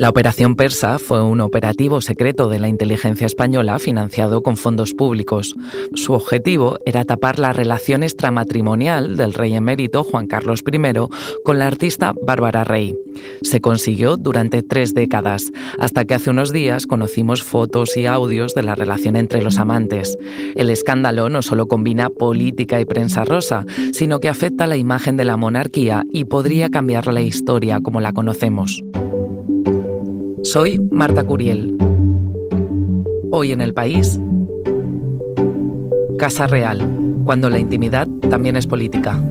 La Operación Persa fue un operativo secreto de la inteligencia española financiado con fondos públicos. Su objetivo era tapar la relación extramatrimonial del rey emérito Juan Carlos I con la artista Bárbara Rey. Se consiguió durante 3 décadas, hasta que hace unos días conocimos fotos y audios de la relación entre los amantes. El escándalo no solo combina política y prensa rosa, sino que afecta la imagen de la monarquía y podría cambiar la historia como la conocemos. Soy Marta Curiel. Hoy en El País, Casa Real, cuando la intimidad también es política.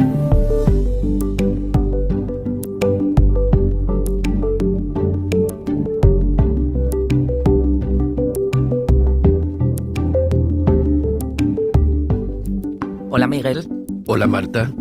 Hola Miguel. Hola Marta.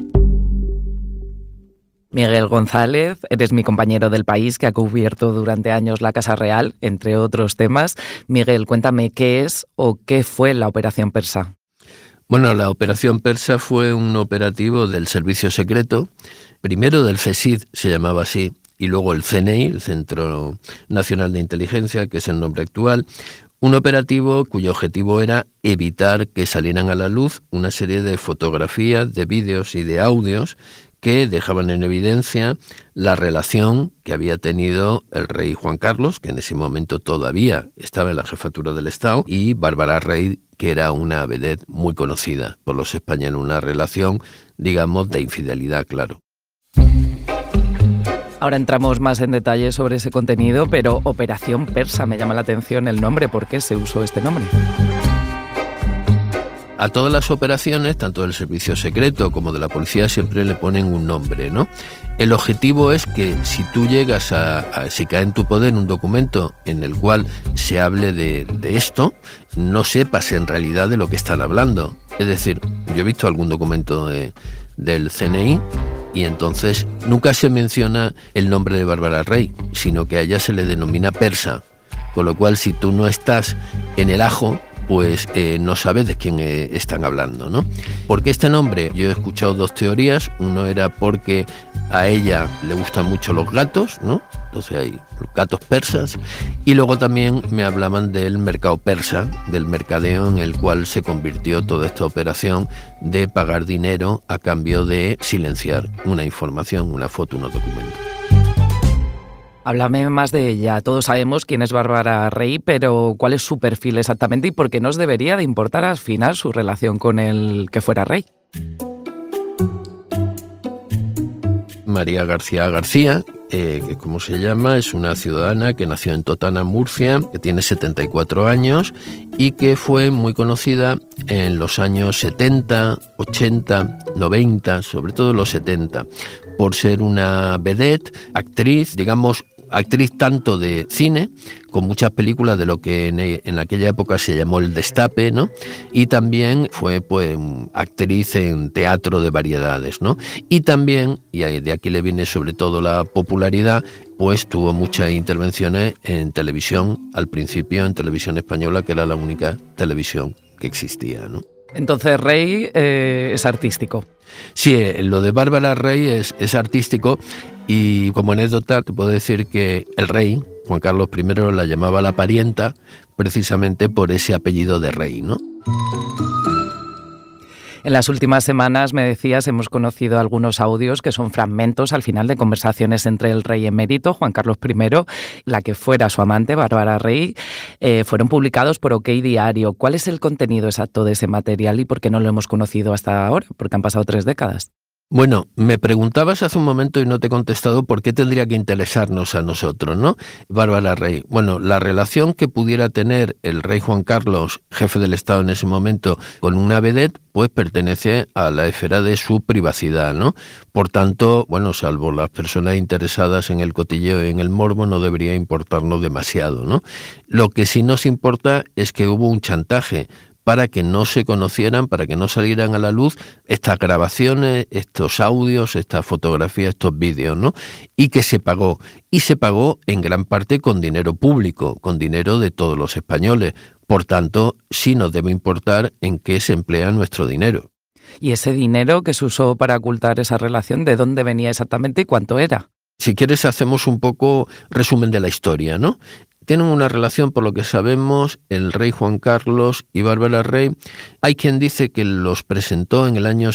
Miguel González, eres mi compañero del País que ha cubierto durante años la Casa Real, entre otros temas. Miguel, cuéntame qué es o qué fue la Operación Persa. Bueno, la Operación Persa fue un operativo del Servicio Secreto, primero del CSID, se llamaba así, y luego el CNI, el Centro Nacional de Inteligencia, que es el nombre actual. Un operativo cuyo objetivo era evitar que salieran a la luz una serie de fotografías, de vídeos y de audios que dejaban en evidencia la relación que había tenido el rey Juan Carlos, que en ese momento todavía estaba en la jefatura del Estado, y Bárbara Rey, que era una vedette muy conocida por los españoles, una relación, digamos, de infidelidad, claro. Ahora entramos más en detalle sobre ese contenido, pero Operación Persa, me llama la atención el nombre. ¿Por qué se usó este nombre? A todas las operaciones, tanto del servicio secreto como de la policía, siempre le ponen un nombre, ¿no? El objetivo es que si tú llegas si cae en tu poder un documento en el cual se hable de esto, no sepas en realidad de lo que están hablando. Es decir, yo he visto algún documento del CNI y entonces nunca se menciona el nombre de Bárbara Rey, sino que a ella se le denomina Persa. Con lo cual, si tú no estás en el ajo, pues no sabes de quién están hablando, ¿no? ¿Por qué este nombre? Yo he escuchado dos teorías. Uno era porque a ella le gustan mucho los gatos, ¿no? Entonces hay gatos persas. Y luego también me hablaban del mercado persa, del mercadeo en el cual se convirtió toda esta operación de pagar dinero a cambio de silenciar una información, una foto, unos documentos. Háblame más de ella. Todos sabemos quién es Bárbara Rey, pero ¿cuál es su perfil exactamente y por qué nos debería de importar al final su relación con el que fuera rey? María García García, que como se llama, es una ciudadana que nació en Totana, Murcia, que tiene 74 años y que fue muy conocida en los años 70, 80, 90, sobre todo los 70, por ser una vedette, actriz, digamos, actriz tanto de cine, con muchas películas de lo que en aquella época se llamó el destape, ¿no? Y también fue pues actriz en teatro de variedades, ¿no? Y también, y de aquí le viene sobre todo la popularidad, pues tuvo muchas intervenciones en televisión, al principio en televisión española, que era la única televisión que existía, ¿no? Entonces Rey es artístico. Sí, lo de Bárbara Rey es artístico. Y como anécdota te puedo decir que el rey, Juan Carlos I, la llamaba la parienta precisamente por ese apellido de Rey, ¿no? En las últimas semanas, me decías, hemos conocido algunos audios que son fragmentos al final de conversaciones entre el rey emérito, Juan Carlos I, la que fuera su amante, Bárbara Rey, fueron publicados por OK Diario. ¿Cuál es el contenido exacto de ese material y por qué no lo hemos conocido hasta ahora? Porque han pasado 3 décadas. Bueno, me preguntabas hace un momento y no te he contestado por qué tendría que interesarnos a nosotros, ¿no? Bárbara Rey. Bueno, la relación que pudiera tener el rey Juan Carlos, jefe del Estado en ese momento, con una vedette, pues pertenece a la esfera de su privacidad, ¿no? Por tanto, bueno, salvo las personas interesadas en el cotilleo y en el morbo, no debería importarnos demasiado, ¿no? Lo que sí nos importa es que hubo un chantaje para que no se conocieran, para que no salieran a la luz estas grabaciones, estos audios, estas fotografías, estos vídeos, ¿no? Y que se pagó. Y se pagó en gran parte con dinero público, con dinero de todos los españoles. Por tanto, sí nos debe importar en qué se emplea nuestro dinero. ¿Y ese dinero que se usó para ocultar esa relación, de dónde venía exactamente y cuánto era? Si quieres hacemos un poco resumen de la historia, ¿no? Tienen una relación, por lo que sabemos, el rey Juan Carlos y Bárbara Rey. Hay quien dice que los presentó en el año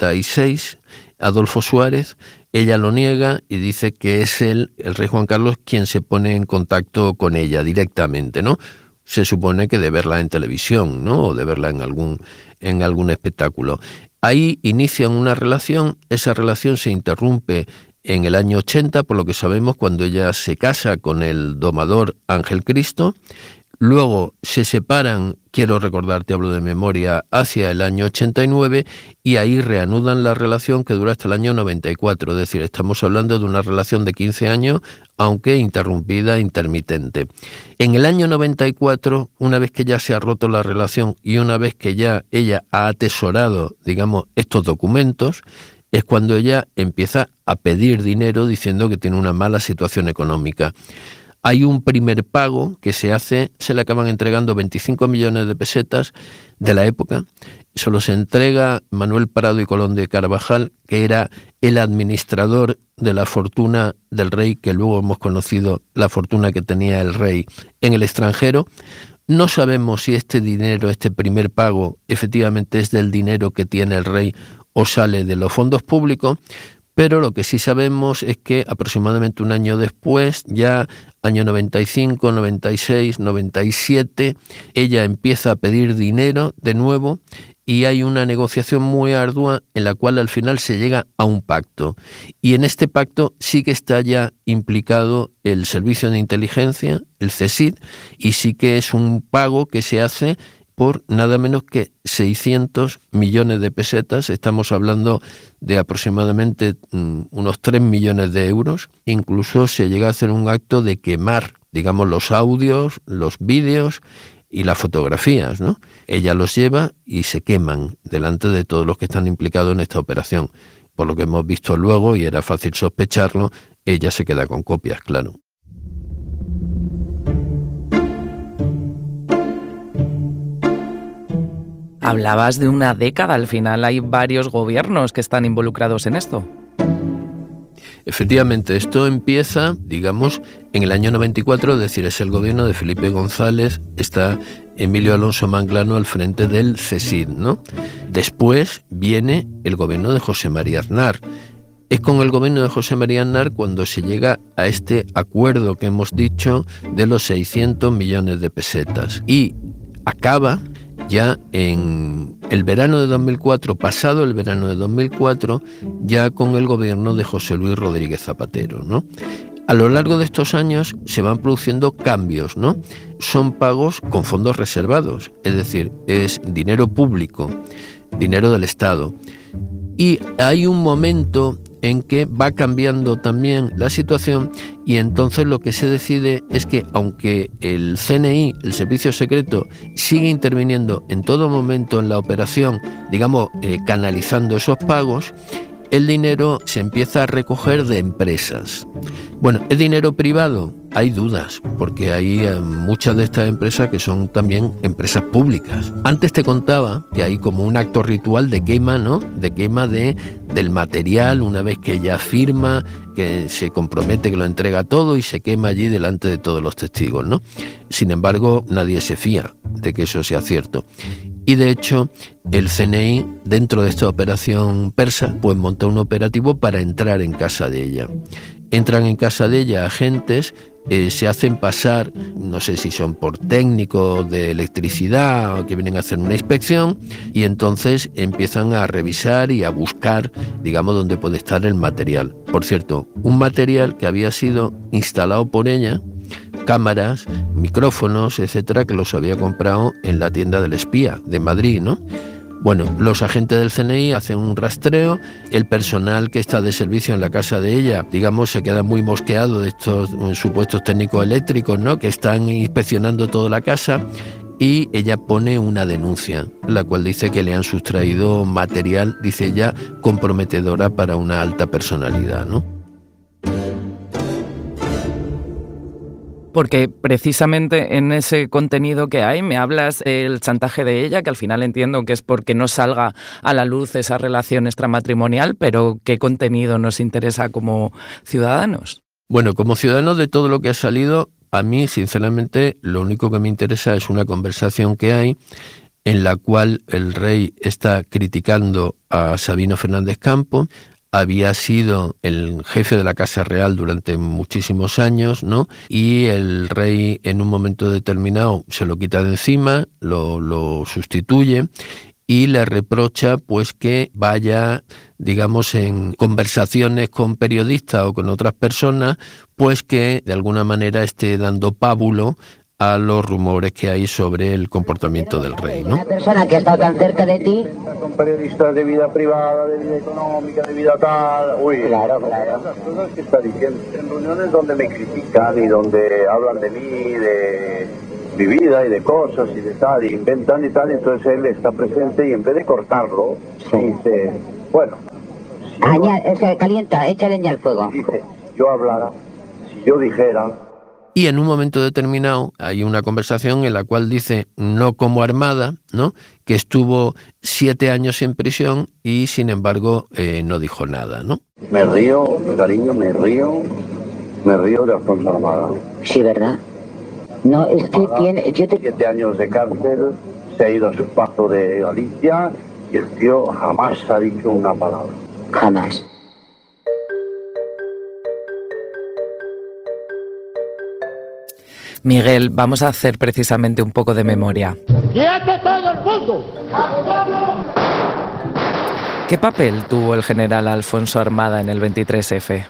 76 Adolfo Suárez. Ella lo niega y dice que es el rey Juan Carlos, quien se pone en contacto con ella directamente, ¿no? Se supone que de verla en televisión, ¿no? O de verla en algún espectáculo. Ahí inician una relación, esa relación se interrumpe en el año 80, por lo que sabemos, cuando ella se casa con el domador Ángel Cristo. Luego se separan, quiero recordarte, hablo de memoria, hacia el año 89, y ahí reanudan la relación que dura hasta el año 94. Es decir, estamos hablando de una relación de 15 años, aunque interrumpida, intermitente. En el año 94, una vez que ya se ha roto la relación y una vez que ya ella ha atesorado, digamos, estos documentos, es cuando ella empieza a pedir dinero diciendo que tiene una mala situación económica. Hay un primer pago que se hace, se le acaban entregando 25 millones de pesetas de la época. Se los entrega Manuel Prado y Colón de Carvajal, que era el administrador de la fortuna del rey, que luego hemos conocido la fortuna que tenía el rey en el extranjero. No sabemos si este dinero, este primer pago, efectivamente es del dinero que tiene el rey o sale de los fondos públicos, pero lo que sí sabemos es que aproximadamente un año después, ya año 95, 96, 97, ella empieza a pedir dinero de nuevo y hay una negociación muy ardua en la cual al final se llega a un pacto. Y en este pacto sí que está ya implicado el Servicio de Inteligencia, el CSID, y sí que es un pago que se hace por nada menos que 600 millones de pesetas. Estamos hablando de aproximadamente unos 3 millones de euros. Incluso se llega a hacer un acto de quemar, digamos, los audios, los vídeos y las fotografías, ¿no? Ella los lleva y se queman delante de todos los que están implicados en esta operación. Por lo que hemos visto luego, y era fácil sospecharlo, ella se queda con copias, claro. Hablabas de una década, al final hay varios gobiernos que están involucrados en esto. Efectivamente, esto empieza, digamos, en el año 94, es decir, es el gobierno de Felipe González, está Emilio Alonso Manglano al frente del CSID, ¿no? Después viene el gobierno de José María Aznar. Es con el gobierno de José María Aznar cuando se llega a este acuerdo que hemos dicho de los 600 millones de pesetas. Y acaba ya en el verano de 2004, pasado el verano de 2004, ya con el gobierno de José Luis Rodríguez Zapatero, ¿no? A lo largo de estos años se van produciendo cambios, ¿no? Son pagos con fondos reservados, es decir, es dinero público, dinero del Estado. Y hay un momento en que va cambiando también la situación y entonces lo que se decide es que aunque el CNI, el Servicio Secreto, sigue interviniendo en todo momento en la operación, digamos, canalizando esos pagos, el dinero se empieza a recoger de empresas. Bueno, ¿es dinero privado? Hay dudas, porque hay muchas de estas empresas que son también empresas públicas. Antes te contaba que hay como un acto ritual de quema, ¿no? De quema del material, una vez que ella firma, que se compromete, que lo entrega todo y se quema allí delante de todos los testigos, ¿no? Sin embargo, nadie se fía de que eso sea cierto. Y de hecho, el CNI, dentro de esta operación persa, pues monta un operativo para entrar en casa de ella. Entran en casa de ella agentes, se hacen pasar, no sé si son por técnicos de electricidad o que vienen a hacer una inspección, y entonces empiezan a revisar y a buscar, digamos, dónde puede estar el material. Por cierto, un material que había sido instalado por ella, cámaras, micrófonos, etcétera, que los había comprado en la tienda del espía de Madrid, ¿no? Bueno, los agentes del CNI hacen un rastreo, el personal que está de servicio en la casa de ella, digamos, se queda muy mosqueado de estos supuestos técnicos eléctricos, ¿no?, que están inspeccionando toda la casa, y ella pone una denuncia, la cual dice que le han sustraído material, dice ella, comprometedora para una alta personalidad, ¿no? Porque precisamente en ese contenido que hay me hablas del chantaje de ella, que al final entiendo que es porque no salga a la luz esa relación extramatrimonial, pero ¿qué contenido nos interesa como ciudadanos? Bueno, como ciudadano de todo lo que ha salido, a mí, sinceramente, lo único que me interesa es una conversación que hay en la cual el rey está criticando a Sabino Fernández Campo. Había sido el jefe de la Casa Real durante muchísimos años, ¿no? Y el rey en un momento determinado se lo quita de encima, lo sustituye y le reprocha pues que vaya, digamos, en conversaciones con periodistas o con otras personas, pues que de alguna manera esté dando pábulo a los rumores que hay sobre el comportamiento del rey, ¿no? Una persona que ha estado tan cerca de ti. Son periodistas de vida privada, de vida económica, de vida tal. Uy, claro. Las cosas que está diciendo. En reuniones donde me critican y donde hablan de mí, de mi vida y de cosas y de tal, y inventan y tal, entonces él está presente y en vez de cortarlo, dice, bueno. Se calienta, echa leña al fuego. Dice, si yo hablara, si yo dijera. Y en un momento determinado hay una conversación en la cual dice, no como Armada, ¿no?, que estuvo 7 años en prisión y sin embargo no dijo nada, ¿no? Me río, cariño, me río de Alfonso Armada. Sí, ¿verdad? No, es que tiene... 7 años de cárcel, se ha ido a su paso de Galicia y el tío jamás ha dicho una palabra. Jamás. Miguel, vamos a hacer precisamente un poco de memoria. ¡Quieto todo el mundo! ¿Qué papel tuvo el general Alfonso Armada en el 23F?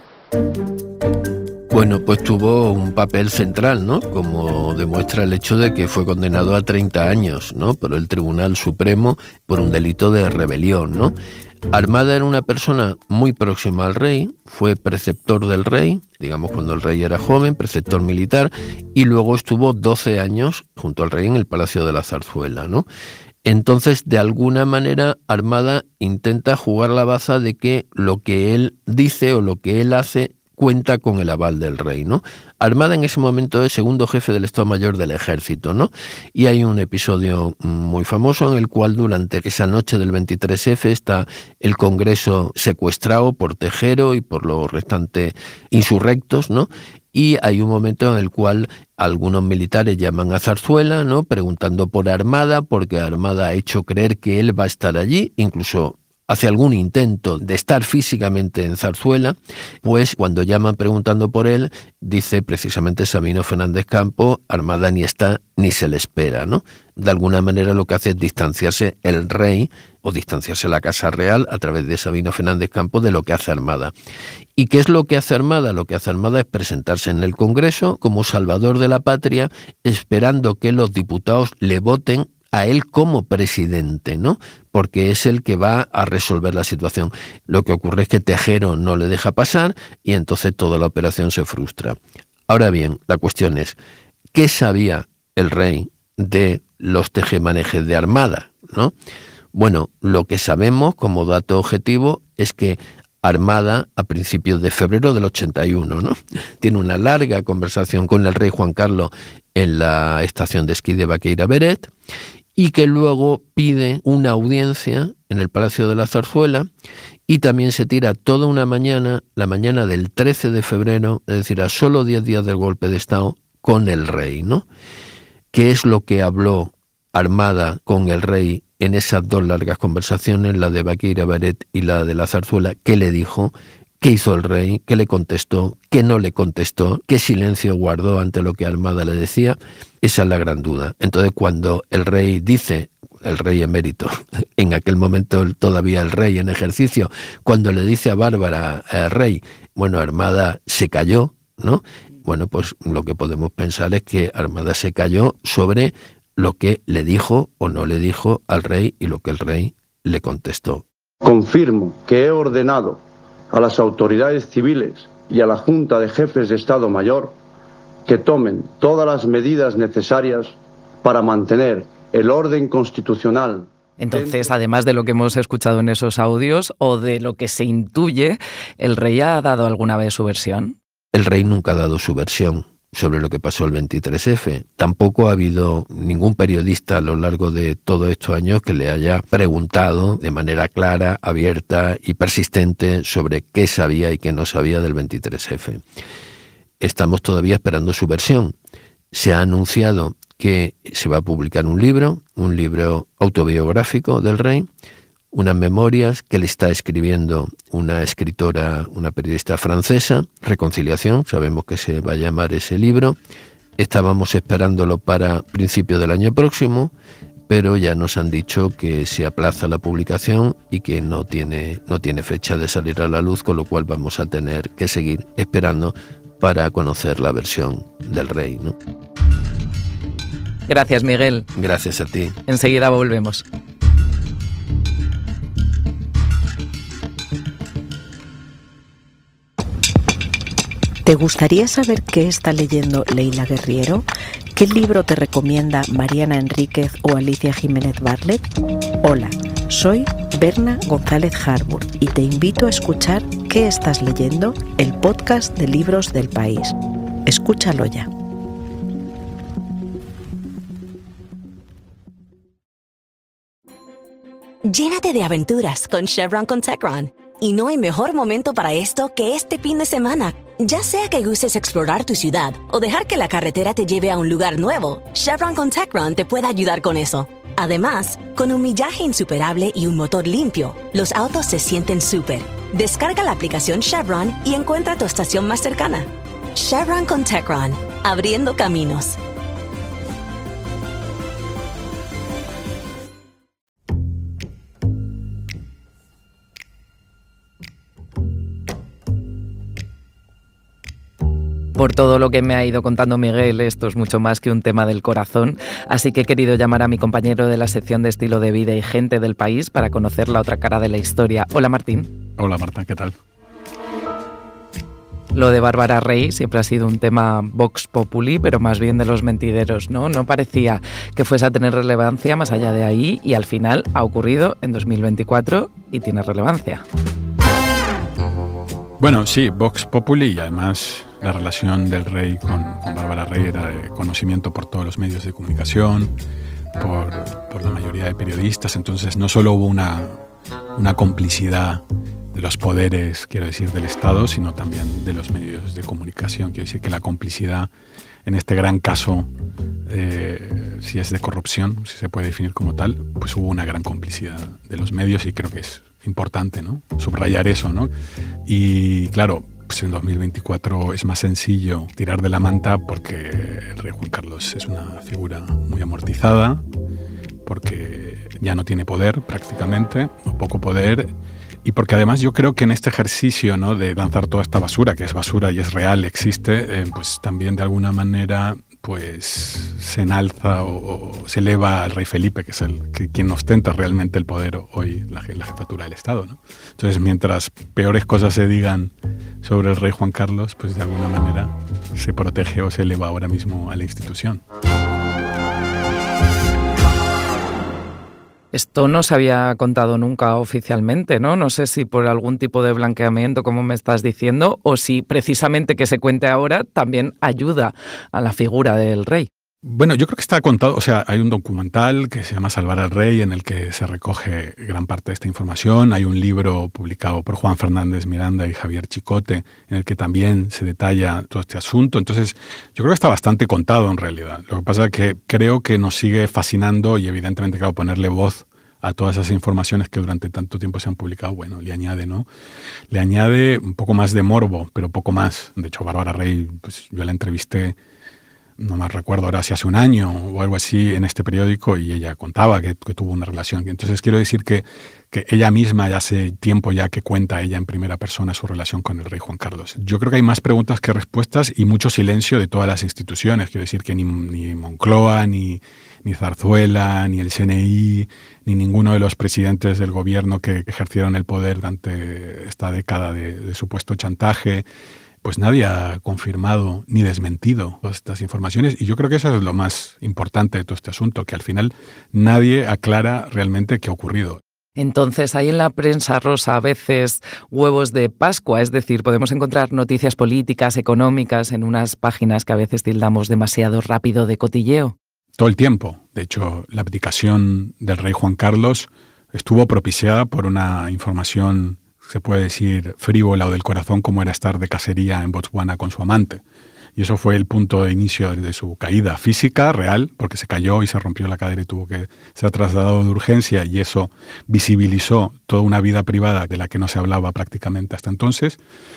Bueno, pues tuvo un papel central, ¿no?, como demuestra el hecho de que fue condenado a 30 años, ¿no?, por el Tribunal Supremo por un delito de rebelión, ¿no? Armada era una persona muy próxima al rey, fue preceptor del rey, digamos cuando el rey era joven, preceptor militar, y luego estuvo 12 años junto al rey en el Palacio de la Zarzuela, ¿no? Entonces, de alguna manera, Armada intenta jugar la baza de que lo que él dice o lo que él hace cuenta con el aval del rey, ¿no? Armada en ese momento es segundo jefe del Estado Mayor del Ejército, ¿no? Y hay un episodio muy famoso en el cual durante esa noche del 23F está el Congreso secuestrado por Tejero y por los restantes insurrectos, ¿no? Y hay un momento en el cual algunos militares llaman a Zarzuela, ¿no?, preguntando por Armada, porque Armada ha hecho creer que él va a estar allí, incluso hace algún intento de estar físicamente en Zarzuela. Pues cuando llaman preguntando por él, dice precisamente Sabino Fernández Campo, Armada ni está ni se le espera, ¿no? De alguna manera lo que hace es distanciarse el rey o distanciarse la Casa Real a través de Sabino Fernández Campo de lo que hace Armada. ¿Y qué es lo que hace Armada? Lo que hace Armada es presentarse en el Congreso como salvador de la patria, esperando que los diputados le voten a él como presidente, ¿no?, porque es el que va a resolver la situación. Lo que ocurre es que Tejero no le deja pasar y entonces toda la operación se frustra. Ahora bien, la cuestión es, ¿qué sabía el rey de los tejemanejes de Armada, ¿no? Bueno, lo que sabemos como dato objetivo es que Armada, a principios de febrero del 81, ¿no?, tiene una larga conversación con el rey Juan Carlos en la estación de esquí de Baqueira Beret, y que luego pide una audiencia en el Palacio de la Zarzuela y también se tira toda una mañana, la mañana del 13 de febrero, es decir, a solo 10 días del golpe de Estado, con el rey, ¿no? ¿Qué es lo que habló Armada con el rey en esas dos largas conversaciones, la de Baqueira Beret y la de la Zarzuela? ¿Qué le dijo? ¿Qué hizo el rey? ¿Qué le contestó? ¿Qué no le contestó? ¿Qué silencio guardó ante lo que Armada le decía? Esa es la gran duda. Entonces, cuando el rey dice, el rey emérito, en aquel momento todavía el rey en ejercicio, cuando le dice a Bárbara, rey, bueno, Armada se cayó, ¿no? Bueno, pues lo que podemos pensar es que Armada se cayó sobre lo que le dijo o no le dijo al rey y lo que el rey le contestó. Confirmo que he ordenado a las autoridades civiles y a la Junta de Jefes de Estado Mayor que tomen todas las medidas necesarias para mantener el orden constitucional. Entonces, además de lo que hemos escuchado en esos audios o de lo que se intuye, ¿el rey ha dado alguna vez su versión? El rey nunca ha dado su versión. sobre lo que pasó el 23F. Tampoco ha habido ningún periodista a lo largo de todos estos años que le haya preguntado de manera clara, abierta y persistente sobre qué sabía y qué no sabía del 23F. Estamos todavía esperando su versión. Se ha anunciado que se va a publicar un libro autobiográfico del rey, unas memorias que le está escribiendo una escritora, una periodista francesa, Reconciliación, sabemos que se va a llamar ese libro. Estábamos esperándolo para principios del año próximo, pero ya nos han dicho que se aplaza la publicación y que no tiene fecha de salir a la luz, con lo cual vamos a tener que seguir esperando para conocer la versión del rey, ¿no? Gracias, Miguel. Gracias a ti. Enseguida volvemos. ¿Te gustaría saber qué está leyendo Leila Guerriero? ¿Qué libro te recomienda Mariana Enríquez o Alicia Jiménez Barlet? Hola, soy Berna González Harbour y te invito a escuchar ¿Qué estás leyendo?, el podcast de libros del país. Escúchalo ya. Llénate de aventuras con Chevron con Techron. Y no hay mejor momento para esto que este fin de semana. Ya sea que gustes explorar tu ciudad o dejar que la carretera te lleve a un lugar nuevo, Chevron con Techron te puede ayudar con eso. Además, con un millaje insuperable y un motor limpio, los autos se sienten súper. Descarga la aplicación Chevron y encuentra tu estación más cercana. Chevron con Techron, abriendo caminos. Por todo lo que me ha ido contando Miguel, esto es mucho más que un tema del corazón, así que he querido llamar a mi compañero de la sección de estilo de vida y gente del país para conocer la otra cara de la historia. Hola, Martín. Hola, Marta, ¿qué tal? Lo de Bárbara Rey siempre ha sido un tema vox populi, pero más bien de los mentideros, ¿no? No parecía que fuese a tener relevancia más allá de ahí y al final ha ocurrido en 2024 y tiene relevancia. Bueno, sí, vox populi y además la relación del rey con Bárbara Rey era de conocimiento por todos los medios de comunicación, por la mayoría de periodistas, entonces no solo hubo una complicidad de los poderes, quiero decir, del Estado, sino también de los medios de comunicación. Quiero decir que la complicidad en este gran caso, si es de corrupción, si se puede definir como tal, pues hubo una gran complicidad de los medios y creo que es importante, ¿no?, subrayar eso, ¿no? Y claro, pues en 2024 es más sencillo tirar de la manta porque el rey Juan Carlos es una figura muy amortizada, porque ya no tiene poder prácticamente, o poco poder, y porque además yo creo que en este ejercicio, ¿no?, de lanzar toda esta basura, que es basura y es real, existe, pues también de alguna manera pues se enalza o se eleva al rey Felipe, que es quien ostenta realmente el poder hoy, la jefatura del Estado, ¿no? Entonces, mientras peores cosas se digan sobre el rey Juan Carlos, pues de alguna manera se protege o se eleva ahora mismo a la institución. Esto no se había contado nunca oficialmente, ¿no? No sé si por algún tipo de blanqueamiento, como me estás diciendo, o si precisamente que se cuente ahora también ayuda a la figura del rey. Bueno, yo creo que está contado, o sea, hay un documental que se llama Salvar al Rey en el que se recoge gran parte de esta información. Hay un libro publicado por Juan Fernández Miranda y Javier Chicote en el que también se detalla todo este asunto. Entonces, yo creo que está bastante contado en realidad. Lo que pasa es que creo que nos sigue fascinando y evidentemente, claro, ponerle voz a todas esas informaciones que durante tanto tiempo se han publicado, bueno, le añade, ¿no? Le añade un poco más de morbo, pero poco más. De hecho, Bárbara Rey, pues yo la entrevisté, no me recuerdo ahora si hace un año o algo así en este periódico y ella contaba que tuvo una relación. Entonces quiero decir que ella misma ya hace tiempo ya que cuenta ella en primera persona su relación con el rey Juan Carlos. Yo creo que hay más preguntas que respuestas y mucho silencio de todas las instituciones. Quiero decir que ni Moncloa, ni Zarzuela, ni el CNI, ni ninguno de los presidentes del gobierno que ejercieron el poder durante esta década de supuesto chantaje, pues nadie ha confirmado ni desmentido todas estas informaciones. Y yo creo que eso es lo más importante de todo este asunto, que al final nadie aclara realmente qué ha ocurrido. Entonces, hay en la prensa rosa a veces huevos de Pascua, es decir, podemos encontrar noticias políticas, económicas en unas páginas que a veces tildamos demasiado rápido de cotilleo. Todo el tiempo. De hecho, la abdicación del rey Juan Carlos estuvo propiciada por una información, se puede decir, frívola o del corazón, como era estar de cacería en Botswana con su amante. Y eso fue el punto de inicio de su caída física, real, porque se cayó y se rompió la cadera y tuvo que ser trasladado de urgencia, y eso visibilizó toda una vida privada de la que no se hablaba prácticamente hasta entonces.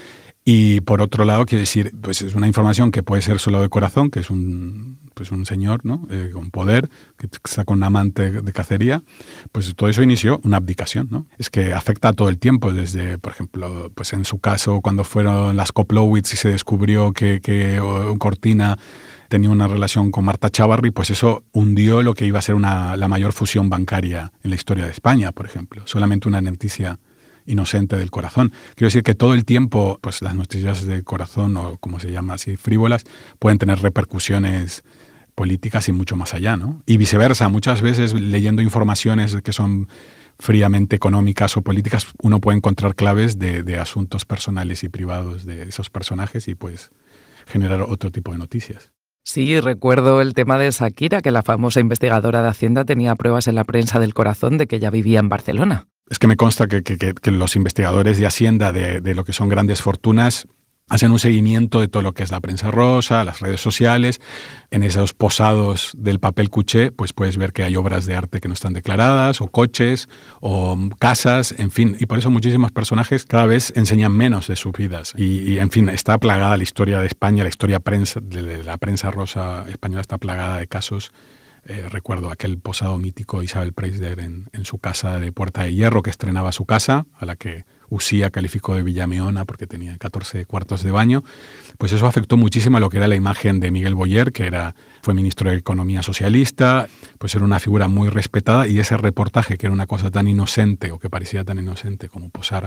Y por otro lado, quiero decir, pues es una información que puede ser solo de corazón, que es un señor, ¿no? Con poder, que está con un amante de cacería. Pues todo eso inició una abdicación, ¿no? Es que afecta todo el tiempo, desde, por ejemplo, pues en su caso, cuando fueron las Koplowitz y se descubrió que Cortina tenía una relación con Marta Chávarri, pues eso hundió lo que iba a ser la mayor fusión bancaria en la historia de España, por ejemplo. Solamente una noticia inocente del corazón. Quiero decir que todo el tiempo, pues las noticias de corazón, o como se llama así, frívolas, pueden tener repercusiones políticas y mucho más allá, ¿no? Y viceversa, muchas veces leyendo informaciones que son fríamente económicas o políticas, uno puede encontrar claves de asuntos personales y privados de esos personajes y pues generar otro tipo de noticias. Sí, recuerdo el tema de Shakira, que la famosa investigadora de Hacienda tenía pruebas en la prensa del corazón de que ella vivía en Barcelona. Es que me consta que los investigadores de Hacienda de lo que son grandes fortunas hacen un seguimiento de todo lo que es la prensa rosa, las redes sociales. En esos posados del papel cuché, pues puedes ver que hay obras de arte que no están declaradas, o coches, o casas, en fin. Y por eso muchísimos personajes cada vez enseñan menos de sus vidas. Y en fin, está plagada la historia de España, la historia de la prensa rosa española está plagada de casos. Recuerdo aquel posado mítico de Isabel Preisler en su casa de Puerta de Hierro, que estrenaba su casa, a la que Usía calificó de Villameona porque tenía 14 cuartos de baño. Pues eso afectó muchísimo a lo que era la imagen de Miguel Boyer, que fue ministro de Economía socialista, pues era una figura muy respetada, y ese reportaje, que era una cosa tan inocente, o que parecía tan inocente como posar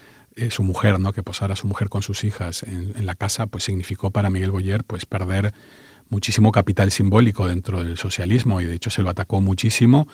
su mujer, ¿no? Que posara a su mujer con sus hijas en la casa, pues significó para Miguel Boyer pues perder muchísimo capital simbólico dentro del socialismo, y de hecho se lo atacó muchísimo,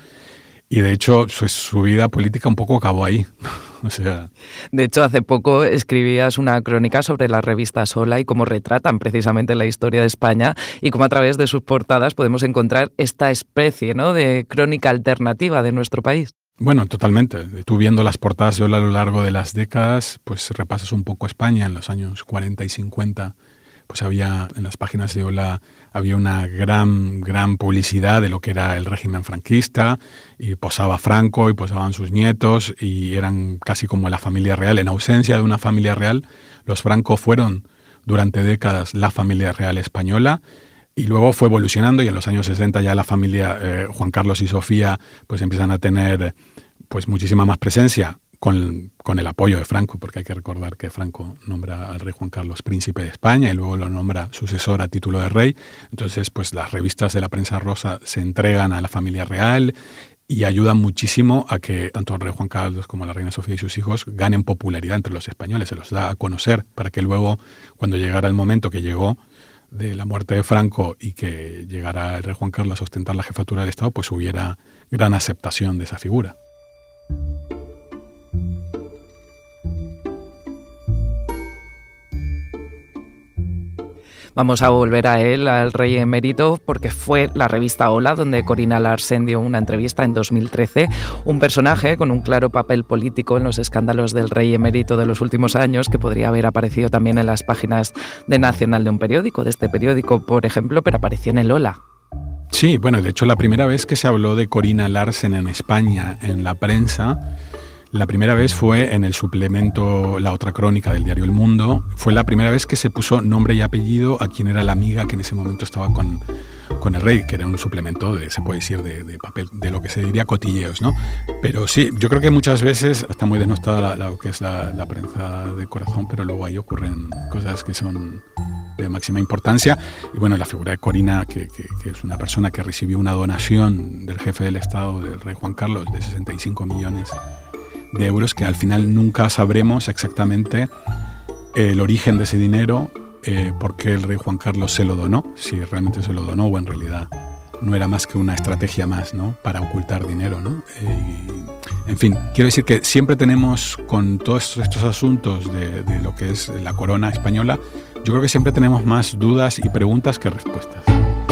y de hecho su vida política un poco acabó ahí. O sea, de hecho, hace poco escribías una crónica sobre la revista Sola y cómo retratan precisamente la historia de España, y cómo a través de sus portadas podemos encontrar esta especie, ¿no?, de crónica alternativa de nuestro país. Bueno, totalmente. Tú viendo las portadas de Ola a lo largo de las décadas, pues repasas un poco España en los años 40 y 50, pues en las páginas de Ola había una gran publicidad de lo que era el régimen franquista, y posaba Franco y posaban sus nietos, y eran casi como la familia real. En ausencia de una familia real, los Franco fueron durante décadas la familia real española, y luego fue evolucionando, y en los años 60 ya la familia Juan Carlos y Sofía pues empiezan a tener pues muchísima más presencia, con el apoyo de Franco, porque hay que recordar que Franco nombra al rey Juan Carlos príncipe de España y luego lo nombra sucesor a título de rey. Entonces, pues las revistas de la prensa rosa se entregan a la familia real y ayudan muchísimo a que tanto el rey Juan Carlos como la reina Sofía y sus hijos ganen popularidad entre los españoles. Se los da a conocer para que luego, cuando llegara el momento que llegó de la muerte de Franco y que llegara el rey Juan Carlos a ostentar la jefatura del Estado, pues hubiera gran aceptación de esa figura. Vamos a volver a él, al rey emérito, porque fue la revista Hola donde Corina Larsen dio una entrevista en 2013, un personaje con un claro papel político en los escándalos del rey emérito de los últimos años, que podría haber aparecido también en las páginas de Nacional de un periódico, de este periódico, por ejemplo, pero apareció en el Hola. Sí, bueno, de hecho la primera vez que se habló de Corina Larsen en España en la prensa, la primera vez fue en el suplemento La Otra Crónica del diario El Mundo. Fue la primera vez que se puso nombre y apellido a quien era la amiga que en ese momento estaba con el rey, que era un suplemento se puede decir, de papel, de lo que se diría cotilleos, ¿no? Pero sí, yo creo que muchas veces está muy denostada lo que es la prensa de corazón, pero luego ahí ocurren cosas que son de máxima importancia. Y bueno, la figura de Corina, que es una persona que recibió una donación del jefe del Estado, del rey Juan Carlos, de 65 millones de euros, que al final nunca sabremos exactamente el origen de ese dinero, por qué el rey Juan Carlos se lo donó, si realmente se lo donó o en realidad no era más que una estrategia más, ¿no?, para ocultar dinero, ¿no? En fin, quiero decir que siempre tenemos, con todos estos asuntos de lo que es la corona española, yo creo que siempre tenemos más dudas y preguntas que respuestas.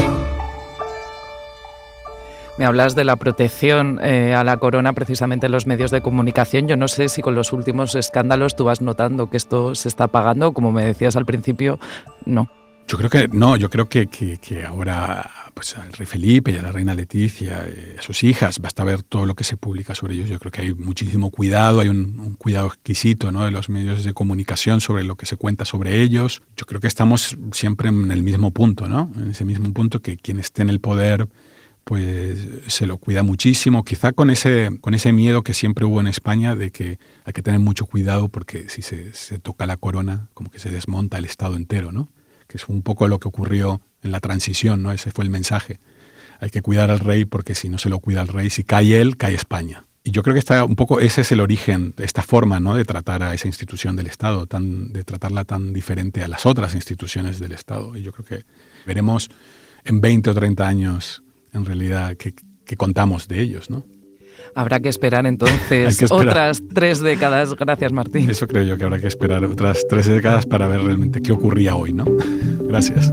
Me hablas de la protección a la corona precisamente en los medios de comunicación. Yo no sé si con los últimos escándalos tú vas notando que esto se está apagando, como me decías al principio, no. Yo creo que no, yo creo que ahora pues al rey Felipe y a la reina Leticia, a sus hijas, basta ver todo lo que se publica sobre ellos. Yo creo que hay muchísimo cuidado, hay un cuidado exquisito, ¿no?, de los medios de comunicación sobre lo que se cuenta sobre ellos. Yo creo que estamos siempre en el mismo punto, ¿no?, en ese mismo punto, que quien esté en el poder pues se lo cuida muchísimo, quizá con ese miedo que siempre hubo en España de que hay que tener mucho cuidado porque si se toca la corona, como que se desmonta el Estado entero, ¿no?, que es un poco lo que ocurrió en la transición, ¿no? Ese fue el mensaje. Hay que cuidar al rey porque si no se lo cuida al rey, si cae él, cae España. Y yo creo que está un poco, ese es el origen de esta forma, ¿no?, de tratar a esa institución del Estado, de tratarla tan diferente a las otras instituciones del Estado. Y yo creo que veremos en 20 o 30 años, en realidad, que contamos de ellos, ¿no? Habrá que esperar entonces otras 3 décadas. Gracias, Martín. Eso creo yo, que habrá que esperar otras 3 décadas para ver realmente qué ocurría hoy, ¿no? Gracias.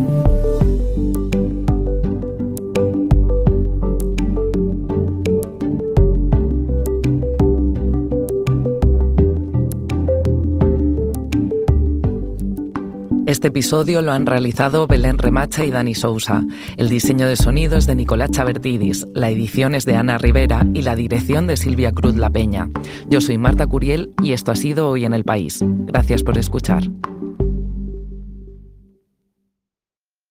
Este episodio lo han realizado Belén Remacha y Dani Sousa. El diseño de sonido es de Nicolás Chabertidis, la edición es de Ana Rivera y la dirección de Silvia Cruz La Peña. Yo soy Marta Curiel y esto ha sido Hoy en el País. Gracias por escuchar.